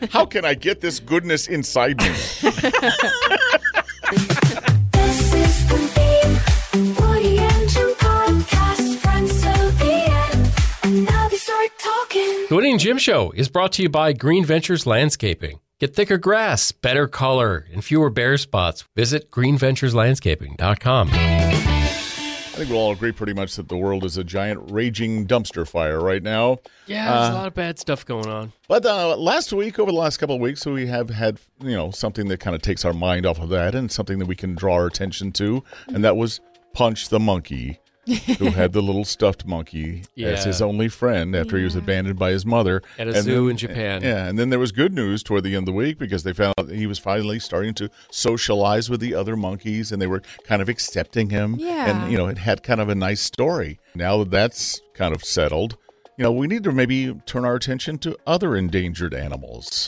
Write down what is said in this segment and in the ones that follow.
How can I get this goodness inside me? This is the theme. Woody and Jim podcast, friends till the end. And now they start talking. The Woody and Jim Show is brought to you by Green Ventures Landscaping. Get thicker grass, better color, and fewer bare spots. Visit greenventureslandscaping.com. I think we'll all agree pretty much that the world is a giant raging dumpster fire right now. Yeah, there's a lot of bad stuff going on. But last week, over the last couple of weeks, we have had, something that kind of takes our mind off of that and something that we can draw our attention to, and that was Punch the Monkey, who had the little stuffed monkey as his only friend after he was abandoned by his mother. At a zoo in Japan. Yeah, and then there was good news toward the end of the week because they found out that he was finally starting to socialize with the other monkeys, and they were kind of accepting him. Yeah. And, it had kind of a nice story. Now that that's kind of settled, we need to maybe turn our attention to other endangered animals.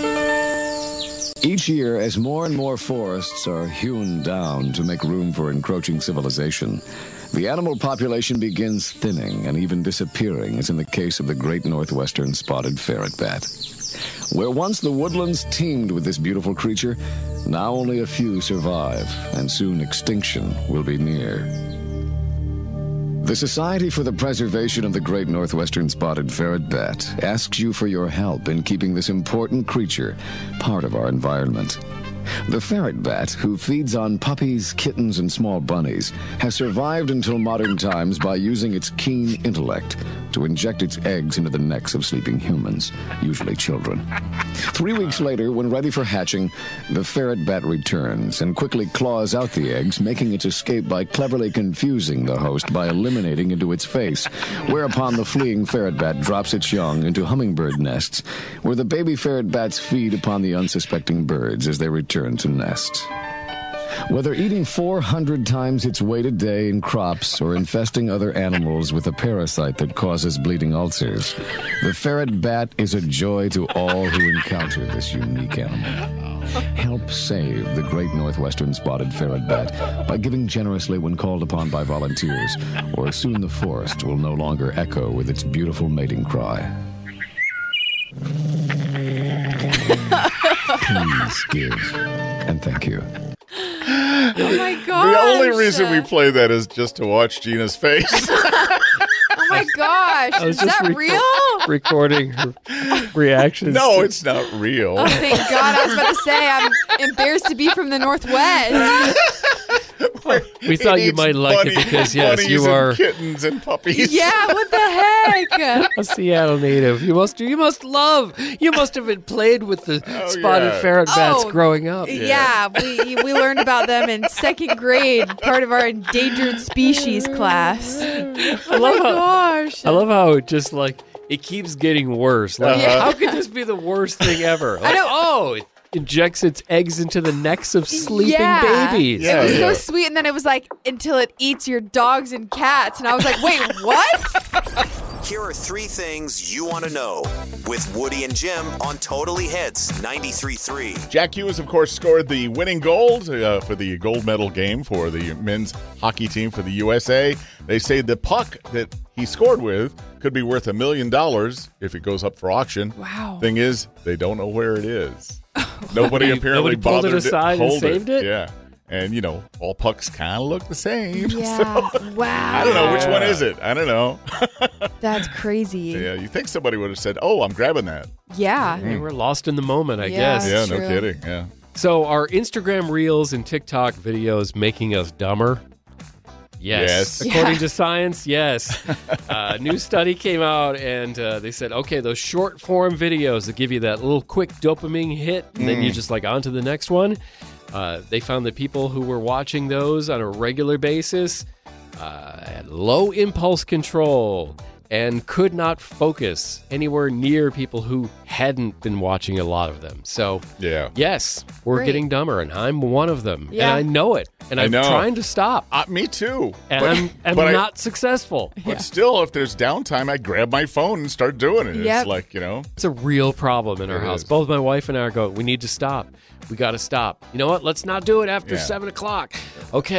Each year, as more and more forests are hewn down to make room for encroaching civilization, the animal population begins thinning and even disappearing, as in the case of the great northwestern spotted ferret bat. Where once the woodlands teemed with this beautiful creature, now only a few survive, and soon extinction will be near. The Society for the Preservation of the Great Northwestern Spotted Ferret Bat asks you for your help in keeping this important creature part of our environment. The ferret bat, who feeds on puppies, kittens, and small bunnies, has survived until modern times by using its keen intellect to inject its eggs into the necks of sleeping humans, usually children. 3 weeks later, when ready for hatching, the ferret bat returns and quickly claws out the eggs, making its escape by cleverly confusing the host by eliminating into its face, whereupon the fleeing ferret bat drops its young into hummingbird nests, where the baby ferret bats feed upon the unsuspecting birds as they return to nest. Whether eating 400 times its weight a day in crops or infesting other animals with a parasite that causes bleeding ulcers, the ferret bat is a joy to all who encounter this unique animal. Help save the great northwestern spotted ferret bat by giving generously when called upon by volunteers, or soon the forest will no longer echo with its beautiful mating cry. Please give, and thank you. Oh my gosh. The only reason we play that is just to watch Gina's face. Oh my gosh. Is that real? Recording her reactions. No, it's not real. Oh, thank God. I was about to say, I'm embarrassed to be from the Northwest. We thought you might like it because, yes, you are kittens and puppies. Yeah, what the heck? a Seattle native. You must have been played with the spotted ferret bats growing up. Yeah, we learned about them in second grade, part of our endangered species class. Oh my gosh. I love how it just it keeps getting worse. How could this be the worst thing ever? I know. It injects its eggs into the necks of sleeping babies. It was so sweet, and then it was until it eats your dogs and cats, and I was like, wait, what? Here are 3 things you want to know with Woody and Jim on Totally Hits 93.3. Jack Hughes, of course, scored the winning goal for the gold medal game for the men's hockey team for the USA. They say the puck that he scored with could be worth $1 million if it goes up for auction. Wow. Thing is, they don't know where it is. Nobody apparently pulled bothered it aside to and hold saved it? Yeah. And, all pucks kind of look the same. Yeah. So, Wow. I don't know. Which one is it? I don't know. That's crazy. Yeah, you think somebody would have said, oh, I'm grabbing that. Yeah. They were lost in the moment, I Yeah. guess. Yeah, True. no kidding. Yeah. So are Instagram Reels and TikTok videos making us dumber? Yes. Yes. According to science, yes. A new study came out, and they said, okay, those short-form videos that give you that little quick dopamine hit, and then you just on to the next one. They found that people who were watching those on a regular basis had low impulse control and could not focus anywhere near people who hadn't been watching a lot of them. So, yes, we're Great. getting dumber, and I'm one of them. Yeah. And I know it, and I'm trying to stop. Me too. And I'm not successful. But still, if there's downtime, I grab my phone and start doing it. Yep. It's It's a real problem in our house. is. Both my wife and I are we need to stop. We got to stop. You know what? Let's not do it after 7 o'clock. Okay.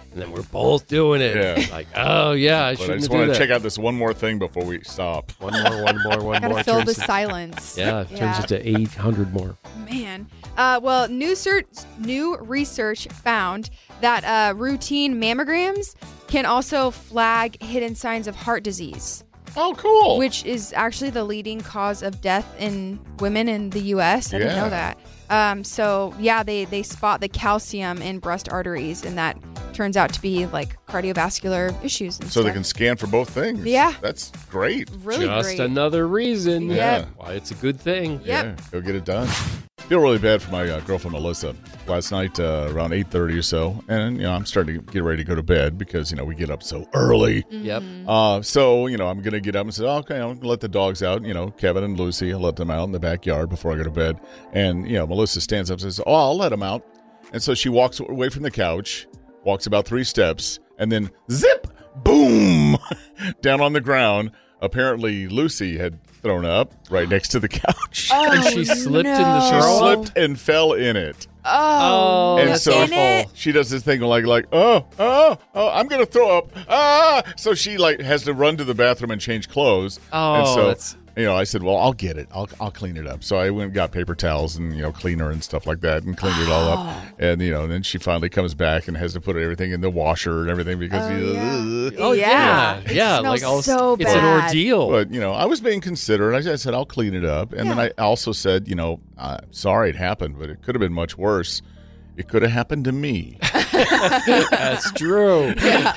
And then we're both doing it. Yeah. Like, oh, yeah, I But I shouldn't just do want that. to check out this one more thing before we stop. One more. Gotta fill the Turns to- silence. Yeah, it turns into 800 more. Man. Well, new research found that routine mammograms can also flag hidden signs of heart disease, Oh, cool. which is actually the leading cause of death in women in the U.S. I didn't Yeah. know that. So, yeah, they spot the calcium in breast arteries, and that turns out to be like cardiovascular issues. And So they stuff. can scan for both things. Yeah. That's great. Really Just great. another reason Yeah. why it's a good thing. Yep. Yeah, go get it done. Feel really bad for my girlfriend Melissa. Last night around 8:30 or so, and I'm starting to get ready to go to bed because we get up so early. Yep. So I'm gonna get up and say, okay, I'm gonna let the dogs out. Kevin and Lucy, I'll let them out in the backyard before I go to bed. And Melissa stands up and says, "Oh, I'll let them out." And so she walks away from the couch, walks about 3 steps, and then zip, boom, down on the ground. Apparently, Lucy had thrown up right next to the couch. And she slipped in the She throw up? slipped and fell in it. Oh, And that's so in it? she does this thing like oh, I'm gonna throw up. So she has to run to the bathroom and change clothes. Oh, and so that's- I said, well, I'll get it. I'll clean it up. So I went and got paper towels and cleaner and stuff like that and cleaned it all up. And then she finally comes back and has to put everything in the washer and everything because Oh, yeah. It Yeah. smells Like, so it's an bad. ordeal. But I was being considerate. I said I'll clean it up, and then I also said, sorry it happened, but it could have been much worse. It could have happened to me. That's true.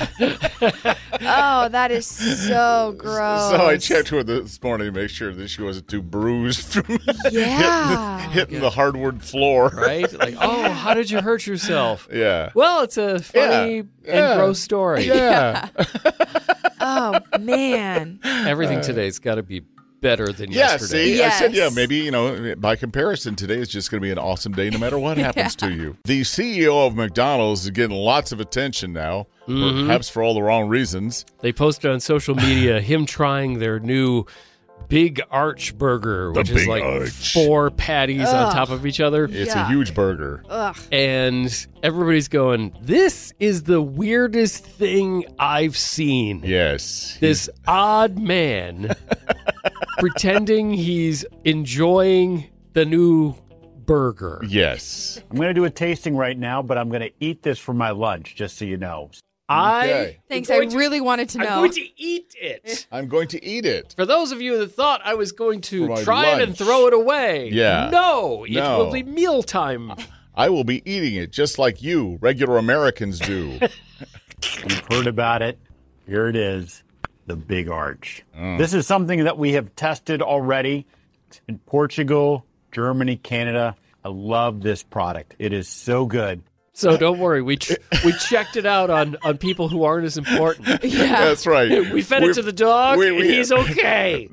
Oh, that is so gross. So I checked her this morning to make sure that she wasn't too bruised from Yeah. hitting the hardwood floor. Right? Like, oh, how did you hurt yourself? Yeah. Well, it's a funny Yeah. and gross story. Yeah. Oh, man. Everything today's got to be better than Yeah, yesterday. see, I said, Yes. maybe, by comparison, today is just going to be an awesome day no matter what happens to you. The CEO of McDonald's is getting lots of attention now, perhaps for all the wrong reasons. They posted on social media him trying their new Big Arch burger, which is Big like Arch. 4 patties on top of each other. It's Yeah. a huge burger. And everybody's going, this is the weirdest thing I've seen. Yes. This odd man pretending he's enjoying the new burger. Yes. I'm going to do a tasting right now, but I'm going to eat this for my lunch, just so you know. Okay. Thanks. I really wanted to know. I'm going to eat it. I'm going to eat it. For those of you that thought I was going to For my try it and lunch. throw it away, Yeah. no, it No. will be mealtime. I will be eating it just like you, regular Americans, do. You've heard about it. Here it is, the Big Arch. This is something that we have tested already in Portugal, Germany, Canada. I love this product. It is so good. So don't worry, we checked it out on people who aren't as important. That's right. We fed it to the dog, and he's okay.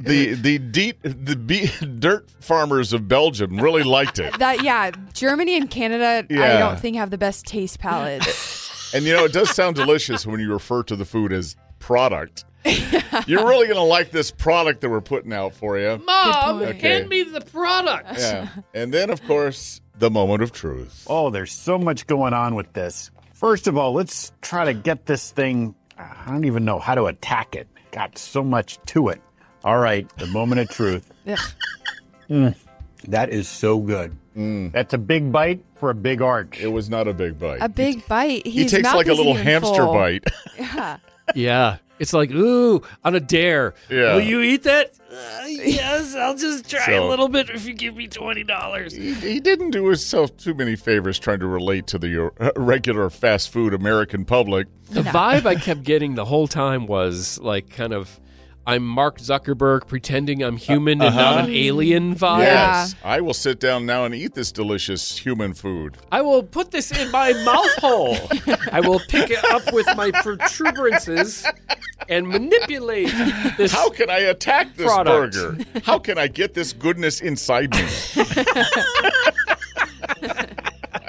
The dirt farmers of Belgium really liked it. Germany and Canada, I Yeah. don't think have the best taste palates. And it does sound delicious when you refer to the food as product. You're really going to like this product that we're putting out for you. Mom, Okay. hand me the product. Yeah. And then, of course, the moment of truth. Oh, there's so much going on with this. First of all, let's try to get this thing. I don't even know how to attack it. Got so much to it. All right, the moment of truth. That is so good. That's a big bite for a big arch. It was not a big bite. A big bite. He takes like a little hamster bite. Yeah. It's like, ooh, on a dare. Yeah. Will you eat that? Yes, I'll just try So- a little bit if you give me $20. He didn't do himself too many favors trying to relate to the regular fast food American public. The vibe I kept getting the whole time was like kind of, I'm Mark Zuckerberg pretending I'm human and not an alien vibe. Yes. I will sit down now and eat this delicious human food. I will put this in my mouth hole. I will pick it up with my protuberances and manipulate this. How can I attack this Product. burger? How can I get this goodness inside me?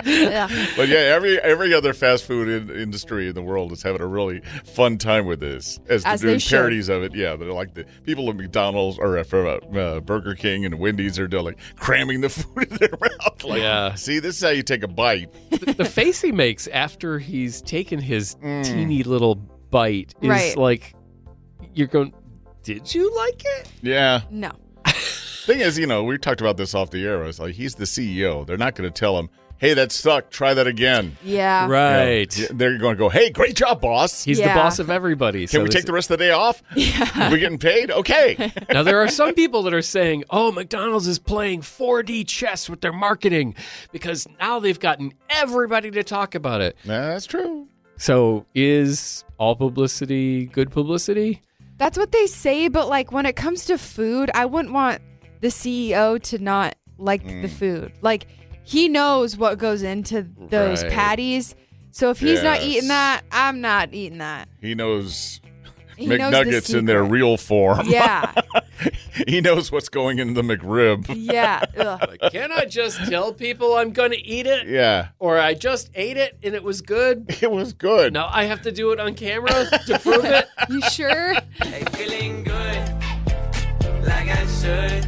Yeah. But yeah, every other fast food industry in the world is having a really fun time with this, as they're As doing they should. parodies of it. Yeah, they're like the people at McDonald's or from Burger King and Wendy's are doing like cramming the food in their mouth. Like, Yeah. see, this is how you take a bite. The face he makes after he's taken his teeny little bite is Right. like, you're going, did you like it? Yeah. No. Thing is, we talked about this off the air. It's like he's the CEO. They're not going to tell him, "Hey, that sucked. Try that again." Yeah. Right. They're going to go, "Hey, great job, boss. He's the Yeah. boss of everybody. Can we take the rest of the day off? Are we getting paid? Okay." Now, there are some people that are saying, oh, McDonald's is playing 4D chess with their marketing because now they've gotten everybody to talk about it. Nah, that's true. So is all publicity good publicity? That's what they say, but like when it comes to food, I wouldn't want the CEO to not like the food. Like he knows what goes into those Right. patties. So if he's not Yes. eating that, I'm not eating that. He knows He knows the McNuggets in their secret. real form. Yeah. He knows what's going in the McRib. Yeah. Ugh. Like, can I just tell people I'm going to eat it? Yeah. Or I just ate it and it was good? It was good. Now I have to do it on camera to prove it? You sure? Feeling good, like I should.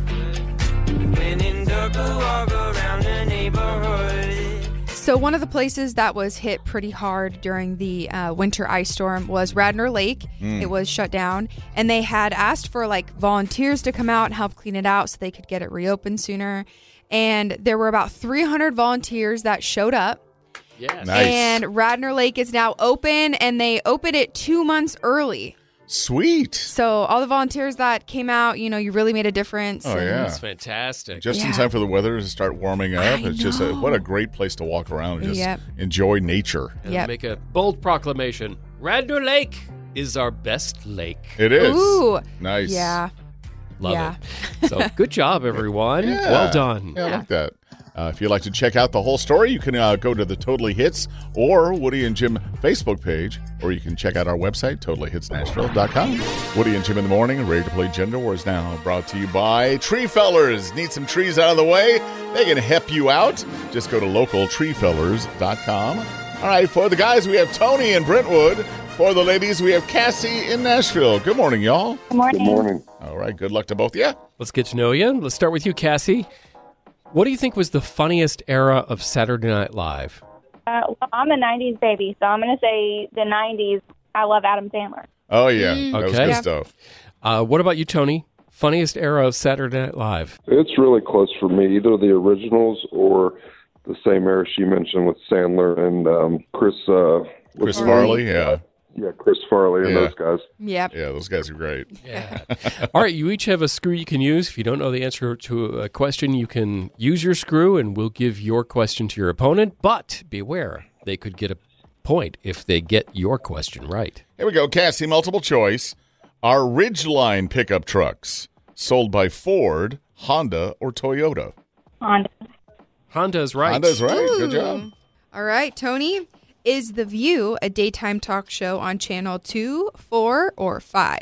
When in dark, I walk around the neighborhood. So one of the places that was hit pretty hard during the winter ice storm was Radnor Lake. It was shut down, and they had asked for like volunteers to come out and help clean it out so they could get it reopened sooner. And there were about 300 volunteers that showed up. Yes. Nice. And Radnor Lake is now open, and they opened it 2 months early. Sweet. So all the volunteers that came out, you really made a difference. Oh, and- yeah. That's fantastic. Just in Yeah. time for the weather to start warming up. I It's just know. what a great place to walk around and just Yep. enjoy nature. And Yep. make a bold proclamation. Radnor Lake is our best lake. It is. Ooh. Nice. Yeah. Love Yeah. it. So good job, everyone. Yeah. Well done. Yeah, I like that. If you'd like to check out the whole story, you can go to the Totally Hits or Woody and Jim Facebook page, or you can check out our website, totallyhitsnashville.com. Woody and Jim in the morning, ready to play Gender Wars now, brought to you by Tree Fellers. Need some trees out of the way? They can help you out. Just go to localtreefellers.com. All right, for the guys, we have Tony in Brentwood. For the ladies, we have Cassie in Nashville. Good morning, y'all. Good morning. All right, good luck to both of you. Let's get to know you. Let's start with you, Cassie. What do you think was the funniest era of Saturday Night Live? Well, I'm a 90s baby, so I'm going to say the 90s. I love Adam Sandler. Oh, yeah. That was Okay. good Yeah. stuff. What about you, Tony? Funniest era of Saturday Night Live? It's really close for me, either the originals or the same era she mentioned with Sandler and Chris. Chris Farley, yeah. Yeah, Chris Farley and Yeah. those guys. Yep. Yeah, those guys are great. Yeah. All right, you each have a screw you can use. If you don't know the answer to a question, you can use your screw, and we'll give your question to your opponent. But beware, they could get a point if they get your question right. Here we go, Cassie, multiple choice. Are Ridgeline pickup trucks sold by Ford, Honda, or Toyota? Honda. Honda's right. Honda's right. Good job. All right, Tony. Is The View a daytime talk show on channel 2, 4, or 5?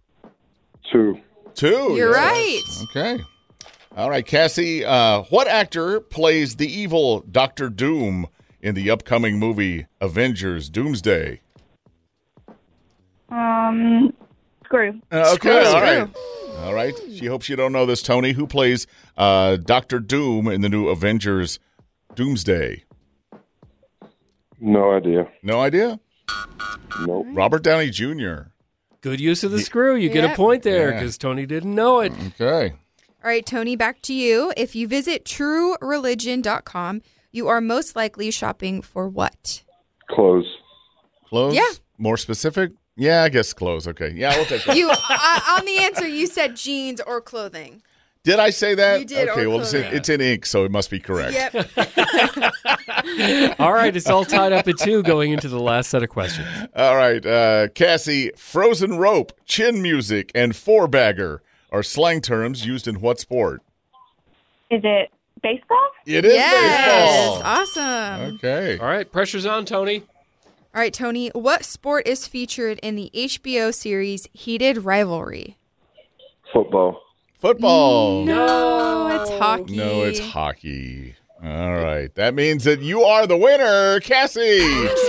2. 2. You're yes. right. Okay. All right, Cassie. What actor plays the evil Dr. Doom in the upcoming movie Avengers Doomsday? Screw. Okay, Screw. all right. All right. She hopes you don't know this, Tony. Who plays Dr. Doom in the new Avengers Doomsday? No idea. No idea? Nope. Robert Downey Jr. Good use of the screw. You get a Yep. point there Yeah. because Tony didn't know it. Okay. All right, Tony, back to you. If you visit truereligion.com, you are most likely shopping for what? Clothes. Clothes? Yeah. More specific? Yeah, I guess clothes. Okay. Yeah, we'll take that. You on the answer, you said jeans or clothing. Did I say that? You did, Okay, or well, it's in ink, so it must be correct. Yep. All right, it's all tied up at 2 going into the last set of questions. All right, Cassie, frozen rope, chin music, and four-bagger are slang terms used in what sport? Is it baseball? It is Yes. baseball. Awesome. Okay. All right, pressure's on, Tony. All right, Tony, what sport is featured in the HBO series Heated Rivalry? Football. Football. No, it's hockey. No, it's hockey. All right. That means that you are the winner, Cassie.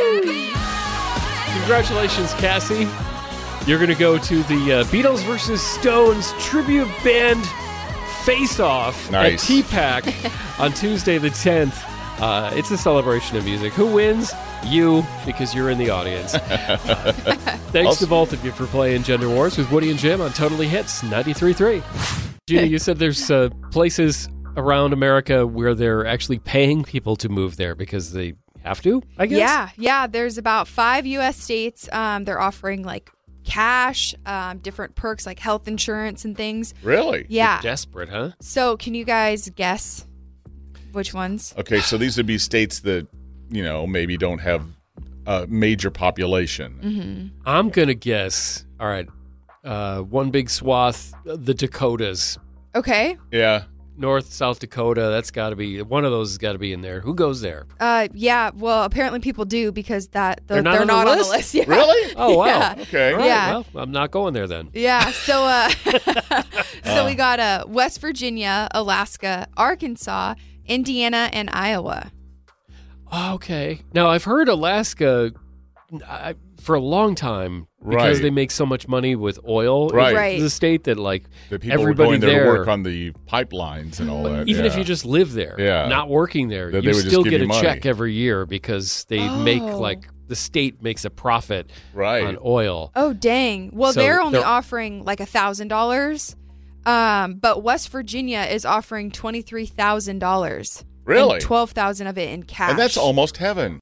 Congratulations, Cassie. You're going to go to the Beatles versus Stones tribute band face-off Nice. at T-Pack on Tuesday the 10th. It's a celebration of music. Who wins? You, because you're in the audience. Thanks to both of you for playing Gender Wars with Woody and Jim on Totally Hits 93.3. Gina, you said there's places around America where they're actually paying people to move there because they have to, I guess? Yeah. There's about 5 U.S. states. They're offering like cash, different perks like health insurance and things. Really? Yeah. You're desperate, huh? So can you guys guess which ones? Okay, so these would be states that, maybe don't have a major population. Mm-hmm. I'm going to guess, all right, one big swath, the Dakotas. Okay. Yeah. North, South Dakota, that's got to be, one of those has got to be in there. Who goes there? Yeah. Well, apparently people do because they're not on the list? Yeah. Really? Oh, wow. Yeah. Okay. All right, Yeah. well, I'm not going there then. Yeah. So, so we got West Virginia, Alaska, Arkansas, Indiana, and Iowa. Okay. Now, I've heard Alaska for a long time because Right. they make so much money with oil. Right. It's a state that, like, The people were everybody going there there to work on the pipelines and all that. even if yeah. you just live there, Yeah. not working there, That you they would just still give get you a money. check every year because they make, Oh. like, the state makes a profit Right. on oil. Oh, dang. Well, So they're only they're- offering like $1,000. But West Virginia is offering $23,000. Really? And $12,000 of it in cash. And that's almost heaven.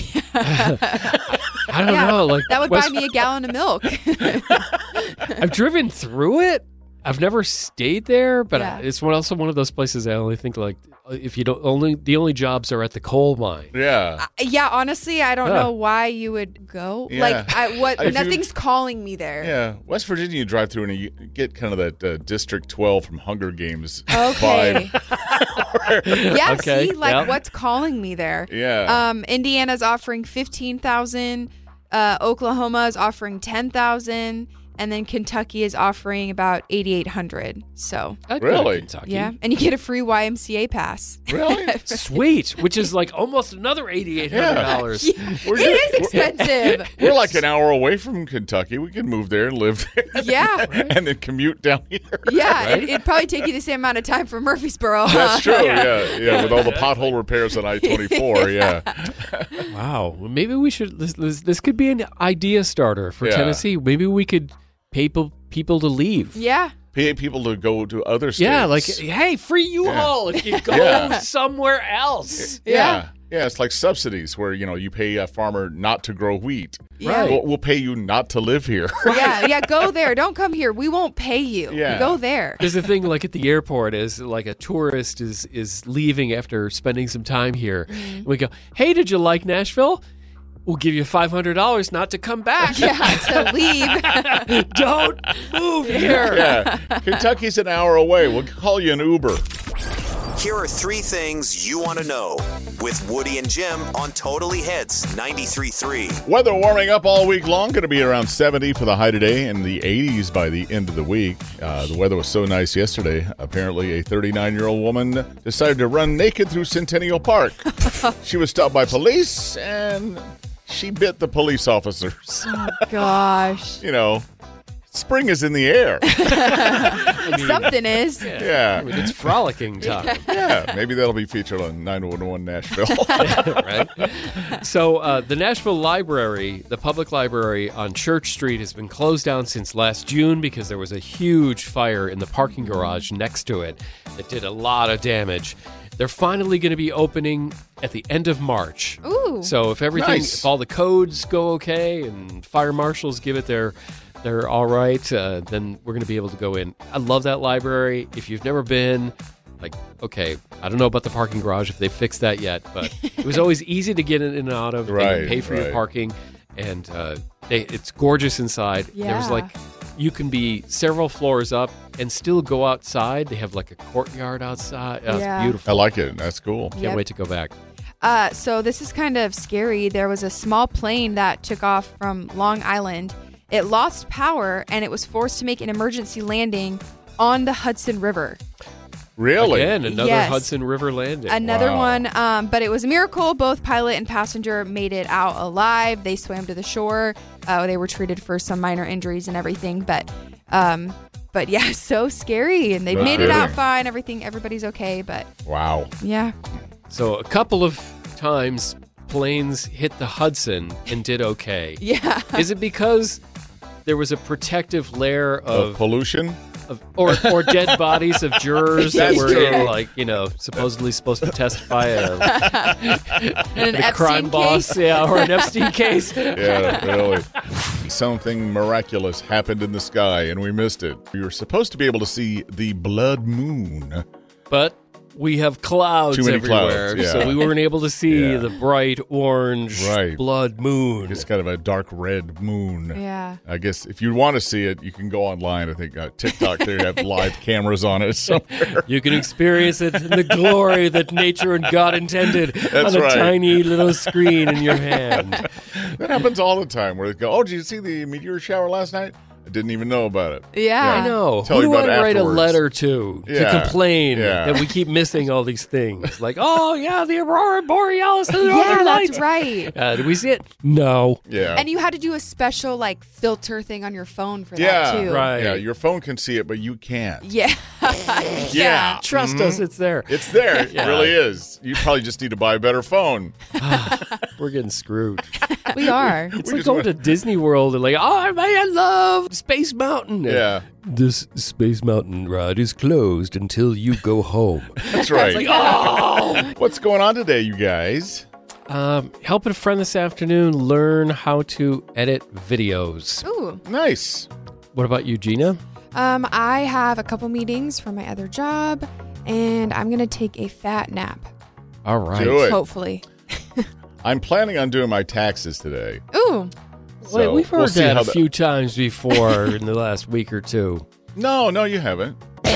I don't Yeah, know. Like that would West- buy me a gallon of milk. I've driven through it. I've never stayed there, but Yeah. it's also one of those places I only think like if you don't the only jobs are at the coal mine. Yeah. Yeah, honestly, I don't Huh. know why you would go. Yeah. Like, If you- nothing's calling me there. Yeah. West Virginia, you drive through and you get kind of that District 12 from Hunger Games Okay. vibe. Yeah, Okay, see, like yeah. what's calling me there? Yeah. Indiana's offering 15,000. Oklahoma is offering 10,000, and then Kentucky is offering about 8,800. So I'd go to Really? Kentucky. yeah, and you get a free YMCA pass. Really? Sweet, which is like almost another $8,800. It is expensive. We're like an hour away from Kentucky. We could move there and live there. Yeah. And then commute down here. Yeah, Right? it'd probably take you the same amount of time from Murfreesboro. That's true. Yeah. With all the pothole repairs on I-24. Yeah. Wow. Well, maybe we should. This could be an idea starter for Yeah. Tennessee. Maybe we could pay people to leave. Yeah. Pay people to go to other states. Yeah, like hey, free U-Haul if you go Yeah. somewhere else. Yeah. Yeah, it's like subsidies where, you pay a farmer not to grow wheat. Yeah. We'll pay you not to live here. Yeah, go there. Don't come here. We won't pay you. Yeah. Go there. There's the thing, like at the airport, is like a tourist is leaving after spending some time here. Mm-hmm. We go, hey, did you like Nashville? We'll give you $500 not to come back. Yeah, to leave. Don't move here. Yeah. Kentucky's an hour away. We'll call you an Uber. Here are 3 things you want to know with Woody and Jim on Totally Hits 93.3. Weather warming up all week long. Going to be around 70 for the high today and the 80s by the end of the week. The weather was so nice yesterday. Apparently, a 39-year-old woman decided to run naked through Centennial Park. She was stopped by police and she bit the police officers. Gosh. Spring is in the air. Something is. Yeah. I mean, it's frolicking time. Yeah. Maybe that'll be featured on 911 Nashville. Right? So the Nashville Library, the public library on Church Street, has been closed down since last June because there was a huge fire in the parking garage next to it that did a lot of damage. They're finally going to be opening at the end of March. Ooh. So if if all the codes go okay and fire marshals give it they're all right, then we're going to be able to go in. I love that library. If you've never been, okay, I don't know about the parking garage if they fixed that yet, but it was always easy to get in and out of. Right, and pay for your right. parking, and it's gorgeous inside. Yeah. There's you can be several floors up and still go outside. They have a courtyard outside. Yeah. It's beautiful. I like it. That's cool. Can't Yep. wait to go back. So this is kind of scary. There was a small plane that took off from Long Island. It lost power and it was forced to make an emergency landing on the Hudson River. Really? Again, another Yes. Hudson River landing. Another Wow. one, but it was a miracle. Both pilot and passenger made it out alive. They swam to the shore. They were treated for some minor injuries and everything, but yeah, so scary. And they No made it out kidding. fine. Everybody's okay, but Wow. yeah. So a couple of times planes hit the Hudson and did okay. Yeah. Is it because there was a protective layer Of pollution? or dead bodies of jurors that That's were true. in, like, supposedly supposed to testify In an a crime Epstein boss, case? or an Epstein case? Yeah, really. Something miraculous happened in the sky, and we missed it. We were supposed to be able to see the blood moon. But we have clouds Too many everywhere, clouds, yeah. so we weren't able to see Yeah. the bright orange Right. blood moon. It's kind of a dark red moon. Yeah. I guess if you want to see it, you can go online. I think TikTok, they have live cameras on it somewhere. You can experience it in the glory that nature and God intended That's on a right. tiny little screen in your hand. That happens all the time where they go, oh, did you see the meteor shower last night? I didn't even know about it. Yeah. I know. Tell Who you do I about it write afterwards. a letter to Yeah. complain Yeah. that we keep missing all these things? Like, oh, yeah, the Aurora Borealis and the Yeah, Northern that's Lights. right. Did we see it? No. Yeah. And you had to do a special filter thing on your phone for yeah. that too. Right. Yeah, your phone can see it, but you can't. Yeah. Yeah. Trust us, it's there. It's there. Yeah. It really is. You probably just need to buy a better phone. We're getting screwed. We are. It's We like just going went- to Disney World and oh, man, I love Space Mountain. Yeah. This Space Mountain ride is closed until you go home. That's right. Like, oh! What's going on today, you guys? Helping a friend this afternoon learn how to edit videos. Ooh. Nice. What about you, Gina? I have a couple meetings for my other job, and I'm gonna take a fat nap. All right. Do it. Hopefully. I'm planning on doing my taxes today. Ooh. Wait, So we've heard we'll see that how a few times before in the last week or two. No, you haven't.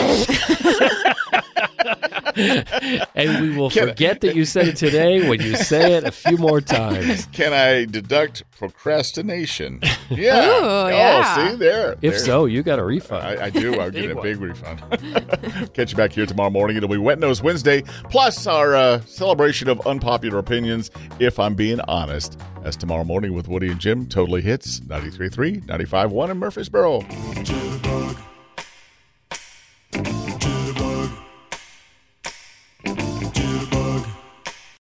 And we will forget that you said it today when you say it a few more times. Can I deduct procrastination? Yeah. Ooh, yeah. See there. If There. so, you got a refund. I do. I'll get Big a one. big refund. Catch you back here tomorrow morning. It'll be Wet Nose Wednesday, plus our celebration of unpopular opinions, if I'm being honest. That's tomorrow morning with Woody and Jim. Totally Hits, 93.3, 95.1 in Murfreesboro.